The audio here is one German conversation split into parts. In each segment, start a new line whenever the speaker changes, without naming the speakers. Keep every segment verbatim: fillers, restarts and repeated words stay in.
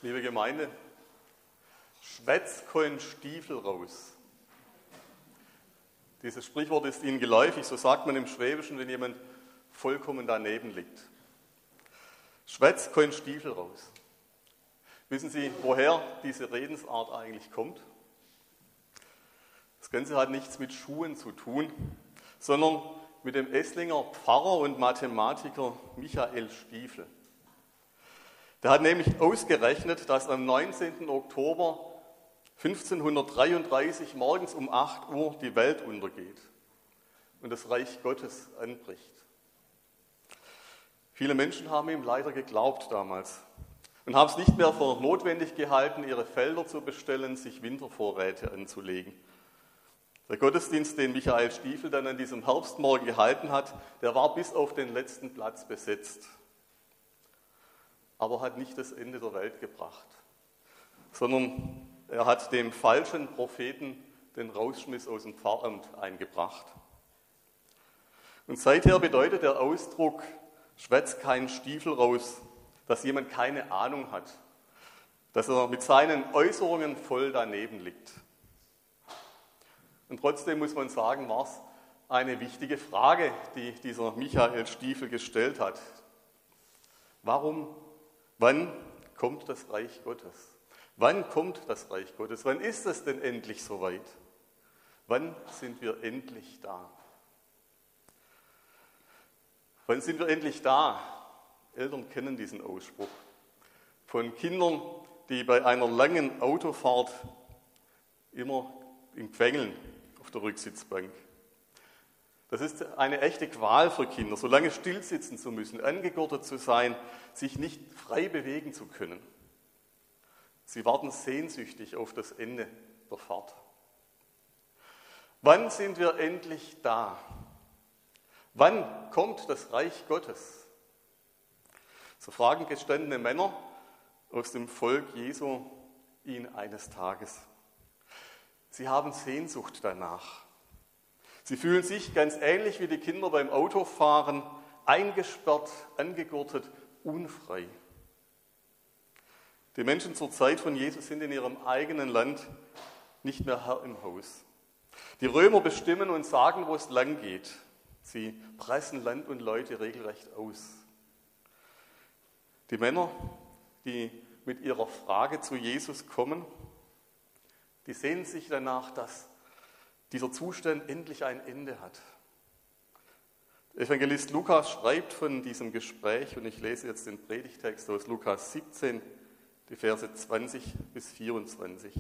Liebe Gemeinde, schwätz keinen Stiefel raus. Dieses Sprichwort ist Ihnen geläufig, so sagt man im Schwäbischen, wenn jemand vollkommen daneben liegt. Schwätz keinen Stiefel raus. Wissen Sie, woher diese Redensart eigentlich kommt? Das Ganze hat nichts mit Schuhen zu tun, sondern mit dem Esslinger Pfarrer und Mathematiker Michael Stiefel. Der hat nämlich ausgerechnet, dass am neunzehnten Oktober fünfzehnhundertdreiunddreißig morgens um acht Uhr die Welt untergeht und das Reich Gottes anbricht. Viele Menschen haben ihm leider geglaubt damals und haben es nicht mehr für notwendig gehalten, ihre Felder zu bestellen, sich Wintervorräte anzulegen. Der Gottesdienst, den Michael Stiefel dann an diesem Herbstmorgen gehalten hat, der war bis auf den letzten Platz besetzt, aber hat nicht das Ende der Welt gebracht, sondern er hat dem falschen Propheten den Rausschmiss aus dem Pfarramt eingebracht. Und seither bedeutet der Ausdruck, schwätz keinen Stiefel raus, dass jemand keine Ahnung hat, dass er mit seinen Äußerungen voll daneben liegt. Und trotzdem muss man sagen, war es eine wichtige Frage, die dieser Michael Stiefel gestellt hat. Warum, wann kommt das Reich Gottes? Wann kommt das Reich Gottes? Wann ist es denn endlich soweit? Wann sind wir endlich da? Wann sind wir endlich da? Eltern kennen diesen Ausspruch von Kindern, die bei einer langen Autofahrt immer im Quengeln auf der Rücksitzbank. Das ist eine echte Qual für Kinder, so lange stillsitzen zu müssen, angegurtet zu sein, sich nicht frei bewegen zu können. Sie warten sehnsüchtig auf das Ende der Fahrt. Wann sind wir endlich da? Wann kommt das Reich Gottes? So fragen gestandene Männer aus dem Volk Jesu ihn eines Tages. Sie haben Sehnsucht danach. Sie fühlen sich ganz ähnlich wie die Kinder beim Autofahren, eingesperrt, angegurtet, unfrei. Die Menschen zur Zeit von Jesus sind in ihrem eigenen Land nicht mehr Herr im Haus. Die Römer bestimmen und sagen, wo es lang geht. Sie pressen Land und Leute regelrecht aus. Die Männer, die mit ihrer Frage zu Jesus kommen, die sehnen sich danach, dass dieser Zustand endlich ein Ende hat. Der Evangelist Lukas schreibt von diesem Gespräch, und ich lese jetzt den Predigtext aus Lukas siebzehn, die Verse zwanzig bis vierundzwanzig.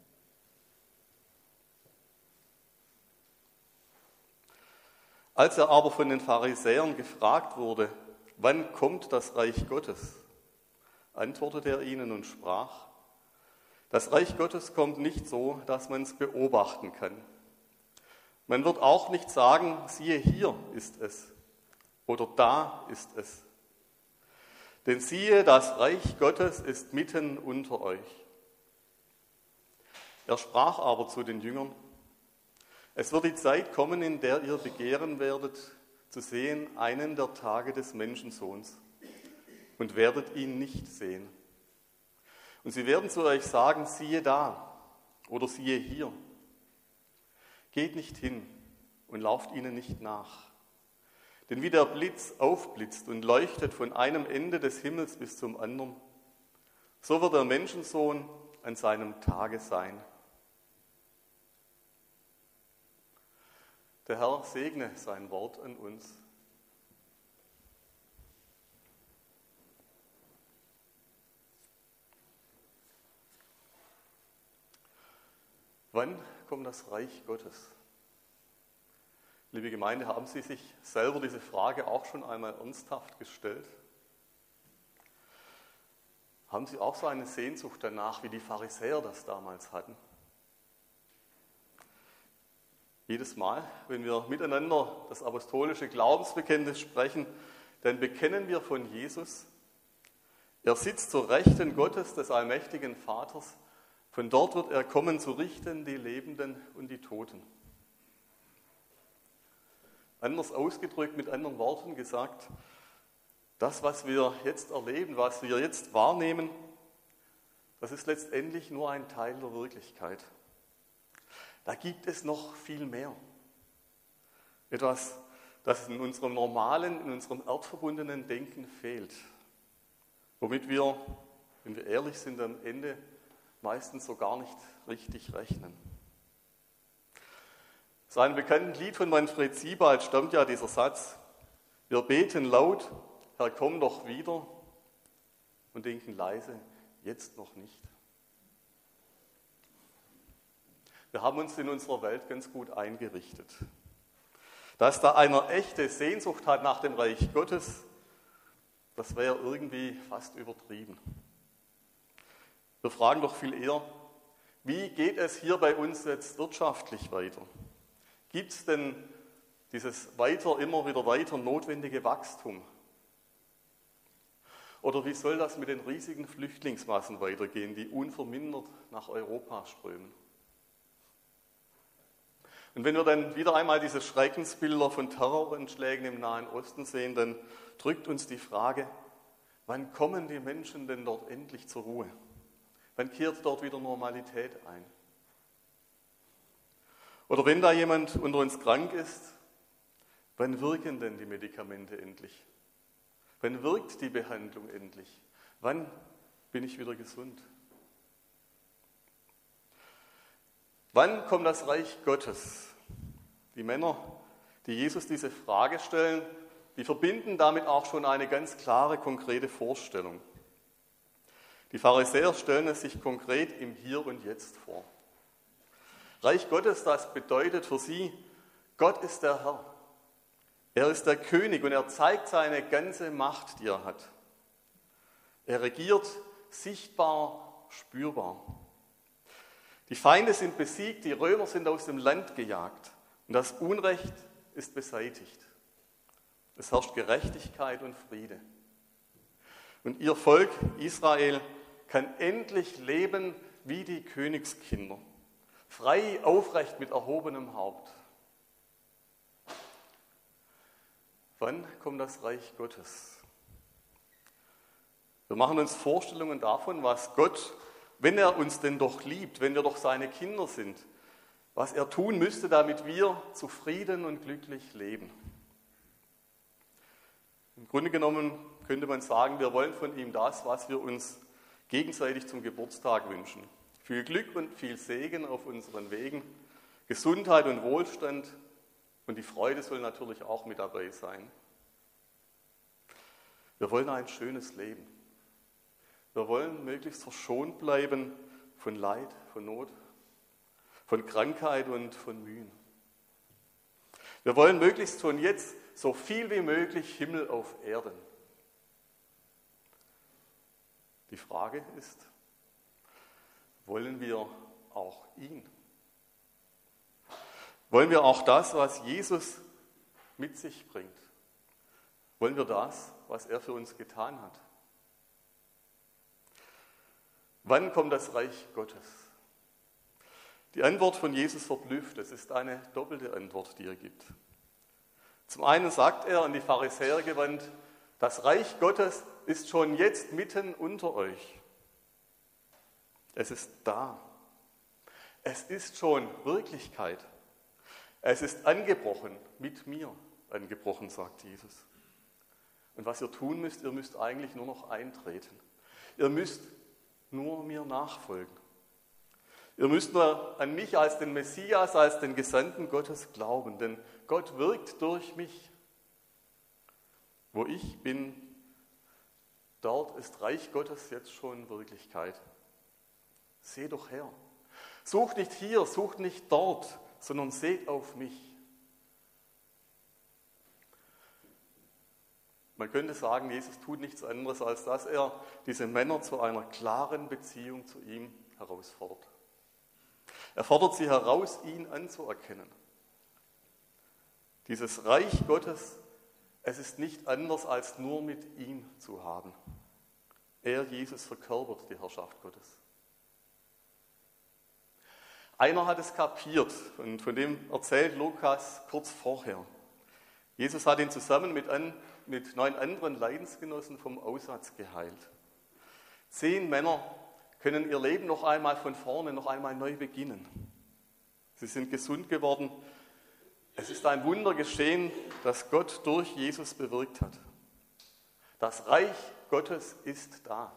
Als er aber von den Pharisäern gefragt wurde, wann kommt das Reich Gottes, antwortete er ihnen und sprach: Das Reich Gottes kommt nicht so, dass man es beobachten kann. Man wird auch nicht sagen, siehe, hier ist es oder da ist es. Denn siehe, das Reich Gottes ist mitten unter euch. Er sprach aber zu den Jüngern: Es wird die Zeit kommen, in der ihr begehren werdet, zu sehen einen der Tage des Menschensohns und werdet ihn nicht sehen. Und sie werden zu euch sagen, siehe da oder siehe hier. Geht nicht hin und lauft ihnen nicht nach. Denn wie der Blitz aufblitzt und leuchtet von einem Ende des Himmels bis zum anderen, so wird der Menschensohn an seinem Tage sein. Der Herr segne sein Wort an uns. Wann kommt das Reich Gottes? Liebe Gemeinde, haben Sie sich selber diese Frage auch schon einmal ernsthaft gestellt? Haben Sie auch so eine Sehnsucht danach, wie die Pharisäer das damals hatten? Jedes Mal, wenn wir miteinander das apostolische Glaubensbekenntnis sprechen, dann bekennen wir von Jesus: Er sitzt zur Rechten Gottes, des allmächtigen Vaters. Von dort wird er kommen, zu richten die Lebenden und die Toten. Anders ausgedrückt, mit anderen Worten gesagt, das, was wir jetzt erleben, was wir jetzt wahrnehmen, das ist letztendlich nur ein Teil der Wirklichkeit. Da gibt es noch viel mehr. Etwas, das in unserem normalen, in unserem erdverbundenen Denken fehlt. Womit wir, wenn wir ehrlich sind, am Ende meistens so gar nicht richtig rechnen. Aus einem bekannten Lied von Manfred Siebald stammt ja dieser Satz: Wir beten laut, Herr, komm doch wieder, und denken leise, jetzt noch nicht. Wir haben uns in unserer Welt ganz gut eingerichtet. Dass da einer echte Sehnsucht hat nach dem Reich Gottes, das wäre irgendwie fast übertrieben. Wir fragen doch viel eher, wie geht es hier bei uns jetzt wirtschaftlich weiter? Gibt es denn dieses weiter, immer wieder weiter notwendige Wachstum? Oder wie soll das mit den riesigen Flüchtlingsmassen weitergehen, die unvermindert nach Europa strömen? Und wenn wir dann wieder einmal diese Schreckensbilder von Terroranschlägen im Nahen Osten sehen, dann drückt uns die Frage, wann kommen die Menschen denn dort endlich zur Ruhe? Wann kehrt dort wieder Normalität ein? Oder wenn da jemand unter uns krank ist, wann wirken denn die Medikamente endlich? Wann wirkt die Behandlung endlich? Wann bin ich wieder gesund? Wann kommt das Reich Gottes? Die Männer, die Jesus diese Frage stellen, die verbinden damit auch schon eine ganz klare, konkrete Vorstellung. Die Pharisäer stellen es sich konkret im Hier und Jetzt vor. Reich Gottes, das bedeutet für sie, Gott ist der Herr. Er ist der König und er zeigt seine ganze Macht, die er hat. Er regiert sichtbar, spürbar. Die Feinde sind besiegt, die Römer sind aus dem Land gejagt und das Unrecht ist beseitigt. Es herrscht Gerechtigkeit und Friede. Und ihr Volk Israel kann endlich leben wie die Königskinder, frei, aufrecht mit erhobenem Haupt. Wann kommt das Reich Gottes? Wir machen uns Vorstellungen davon, was Gott, wenn er uns denn doch liebt, wenn wir doch seine Kinder sind, was er tun müsste, damit wir zufrieden und glücklich leben. Im Grunde genommen könnte man sagen, wir wollen von ihm das, was wir uns gegenseitig zum Geburtstag wünschen. Viel Glück und viel Segen auf unseren Wegen, Gesundheit und Wohlstand und die Freude soll natürlich auch mit dabei sein. Wir wollen ein schönes Leben. Wir wollen möglichst verschont bleiben von Leid, von Not, von Krankheit und von Mühen. Wir wollen möglichst von jetzt so viel wie möglich Himmel auf Erden. Die Frage ist, wollen wir auch ihn? Wollen wir auch das, was Jesus mit sich bringt? Wollen wir das, was er für uns getan hat? Wann kommt das Reich Gottes? Die Antwort von Jesus verblüfft. Es ist eine doppelte Antwort, die er gibt. Zum einen sagt er an die Pharisäer gewandt, das Reich Gottes ist schon jetzt mitten unter euch. Es ist da. Es ist schon Wirklichkeit. Es ist angebrochen, mit mir angebrochen, sagt Jesus. Und was ihr tun müsst, ihr müsst eigentlich nur noch eintreten. Ihr müsst nur mir nachfolgen. Ihr müsst nur an mich als den Messias, als den Gesandten Gottes glauben, denn Gott wirkt durch mich. Wo ich bin, dort ist Reich Gottes jetzt schon Wirklichkeit. Seh doch her. Sucht nicht hier, sucht nicht dort, sondern seht auf mich. Man könnte sagen, Jesus tut nichts anderes, als dass er diese Männer zu einer klaren Beziehung zu ihm herausfordert. Er fordert sie heraus, ihn anzuerkennen. Dieses Reich Gottes, es ist nicht anders, als nur mit ihm zu haben. Er, Jesus, verkörpert die Herrschaft Gottes. Einer hat es kapiert und von dem erzählt Lukas kurz vorher. Jesus hat ihn zusammen mit, an, mit neun anderen Leidensgenossen vom Aussatz geheilt. Zehn Männer können ihr Leben noch einmal von vorne, noch einmal neu beginnen. Sie sind gesund geworden. Es ist ein Wunder geschehen, das Gott durch Jesus bewirkt hat. Das Reich Gottes ist da.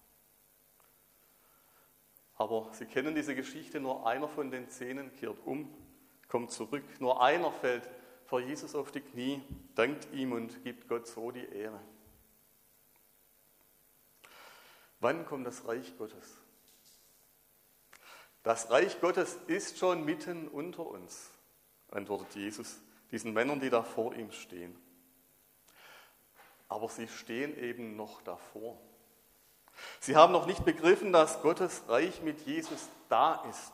Aber Sie kennen diese Geschichte, nur einer von den Zehnen kehrt um, kommt zurück. Nur einer fällt vor Jesus auf die Knie, dankt ihm und gibt Gott so die Ehre. Wann kommt das Reich Gottes? Das Reich Gottes ist schon mitten unter uns, antwortet Jesus diesen Männern, die da vor ihm stehen. Aber sie stehen eben noch davor. Sie haben noch nicht begriffen, dass Gottes Reich mit Jesus da ist.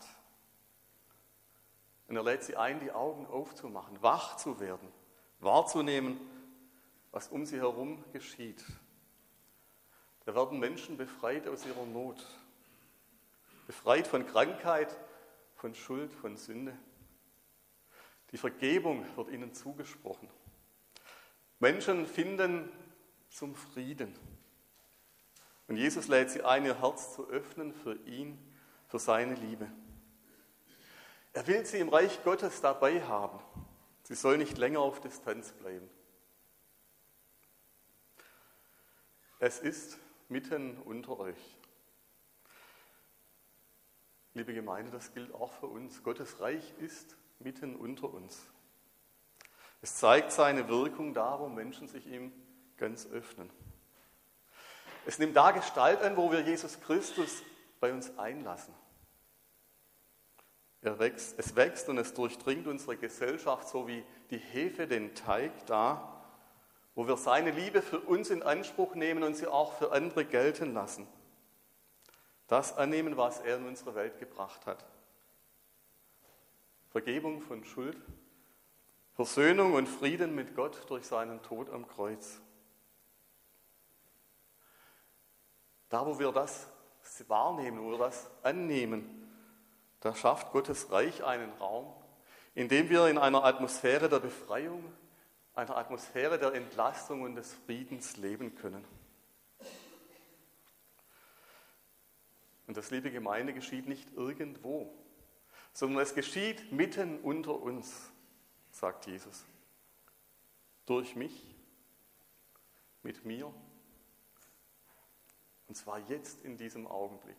Und er lädt sie ein, die Augen aufzumachen, wach zu werden, wahrzunehmen, was um sie herum geschieht. Da werden Menschen befreit aus ihrer Not, befreit von Krankheit, von Schuld, von Sünde. Die Vergebung wird ihnen zugesprochen. Menschen finden zum Frieden. Und Jesus lädt sie ein, ihr Herz zu öffnen für ihn, für seine Liebe. Er will sie im Reich Gottes dabei haben. Sie soll nicht länger auf Distanz bleiben. Es ist mitten unter euch. Liebe Gemeinde, das gilt auch für uns. Gottes Reich ist mitten unter uns. Es zeigt seine Wirkung da, wo Menschen sich ihm ganz öffnen. Es nimmt da Gestalt an, wo wir Jesus Christus bei uns einlassen. Er wächst, es wächst und es durchdringt unsere Gesellschaft, so wie die Hefe den Teig da, wo wir seine Liebe für uns in Anspruch nehmen und sie auch für andere gelten lassen. Das annehmen, was er in unsere Welt gebracht hat. Vergebung von Schuld, Versöhnung und Frieden mit Gott durch seinen Tod am Kreuz. Da, wo wir das wahrnehmen, wo wir das annehmen, da schafft Gottes Reich einen Raum, in dem wir in einer Atmosphäre der Befreiung, einer Atmosphäre der Entlastung und des Friedens leben können. Und das, liebe Gemeinde, geschieht nicht irgendwo, sondern es geschieht mitten unter uns, sagt Jesus. Durch mich, mit mir, und zwar jetzt in diesem Augenblick.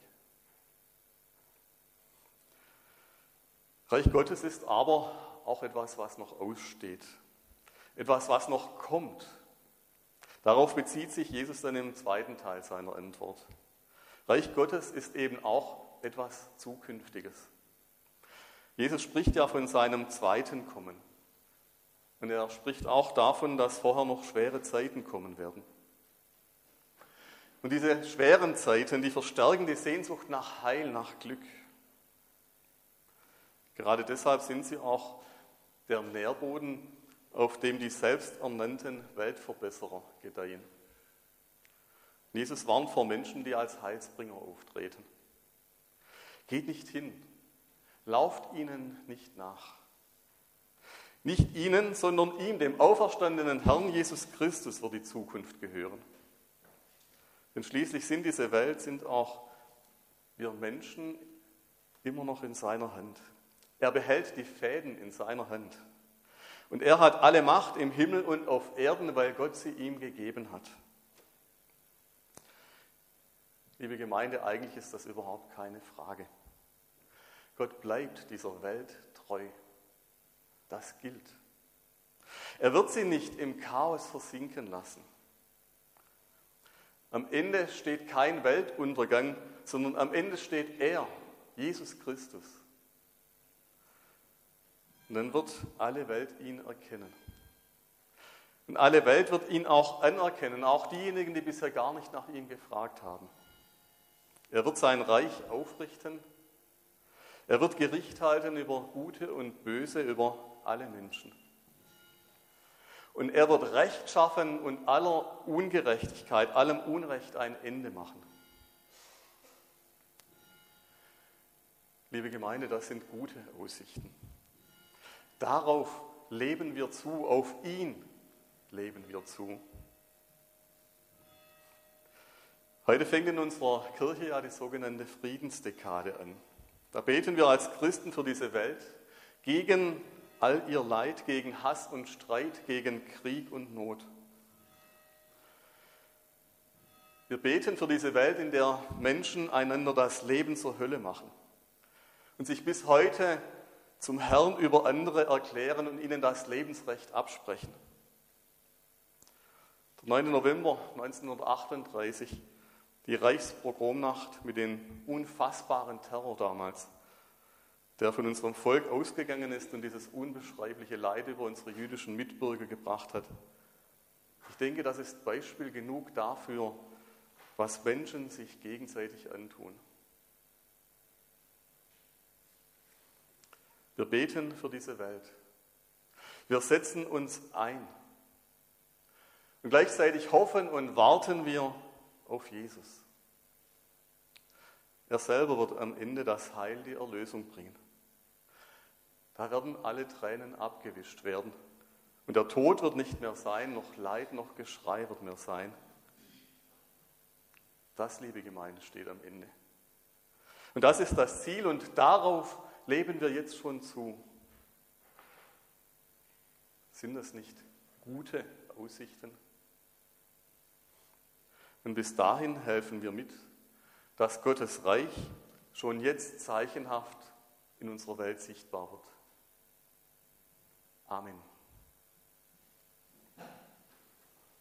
Reich Gottes ist aber auch etwas, was noch aussteht. Etwas, was noch kommt. Darauf bezieht sich Jesus dann im zweiten Teil seiner Antwort. Reich Gottes ist eben auch etwas Zukünftiges. Jesus spricht ja von seinem zweiten Kommen. Und er spricht auch davon, dass vorher noch schwere Zeiten kommen werden. Und diese schweren Zeiten, die verstärken die Sehnsucht nach Heil, nach Glück. Gerade deshalb sind sie auch der Nährboden, auf dem die selbsternannten Weltverbesserer gedeihen. Jesus warnt vor Menschen, die als Heilsbringer auftreten. Geht nicht hin, lauft ihnen nicht nach. Nicht ihnen, sondern ihm, dem auferstandenen Herrn Jesus Christus, wird die Zukunft gehören. Denn schließlich sind diese Welt, sind auch wir Menschen immer noch in seiner Hand. Er behält die Fäden in seiner Hand. Und er hat alle Macht im Himmel und auf Erden, weil Gott sie ihm gegeben hat. Liebe Gemeinde, eigentlich ist das überhaupt keine Frage. Gott bleibt dieser Welt treu. Das gilt. Er wird sie nicht im Chaos versinken lassen. Am Ende steht kein Weltuntergang, sondern am Ende steht er, Jesus Christus. Und dann wird alle Welt ihn erkennen. Und alle Welt wird ihn auch anerkennen, auch diejenigen, die bisher gar nicht nach ihm gefragt haben. Er wird sein Reich aufrichten. Er wird Gericht halten über Gute und Böse, über alle Menschen. Und er wird Recht schaffen und aller Ungerechtigkeit, allem Unrecht ein Ende machen. Liebe Gemeinde, das sind gute Aussichten. Darauf leben wir zu, auf ihn leben wir zu. Heute fängt in unserer Kirche ja die sogenannte Friedensdekade an. Da beten wir als Christen für diese Welt gegen all ihr Leid, gegen Hass und Streit, gegen Krieg und Not. Wir beten für diese Welt, in der Menschen einander das Leben zur Hölle machen und sich bis heute zum Herrn über andere erklären und ihnen das Lebensrecht absprechen. Der neunte November neunzehnhundertachtunddreißig, die Reichspogromnacht mit dem unfassbaren Terror damals, der von unserem Volk ausgegangen ist und dieses unbeschreibliche Leid über unsere jüdischen Mitbürger gebracht hat. Ich denke, das ist Beispiel genug dafür, was Menschen sich gegenseitig antun. Wir beten für diese Welt. Wir setzen uns ein. Und gleichzeitig hoffen und warten wir auf Jesus. Er selber wird am Ende das Heil, die Erlösung bringen. Da werden alle Tränen abgewischt werden. Und der Tod wird nicht mehr sein, noch Leid, noch Geschrei wird mehr sein. Das, liebe Gemeinde, steht am Ende. Und das ist das Ziel und darauf leben wir jetzt schon zu. Sind das nicht gute Aussichten? Und bis dahin helfen wir mit, dass Gottes Reich schon jetzt zeichenhaft in unserer Welt sichtbar wird. Amen.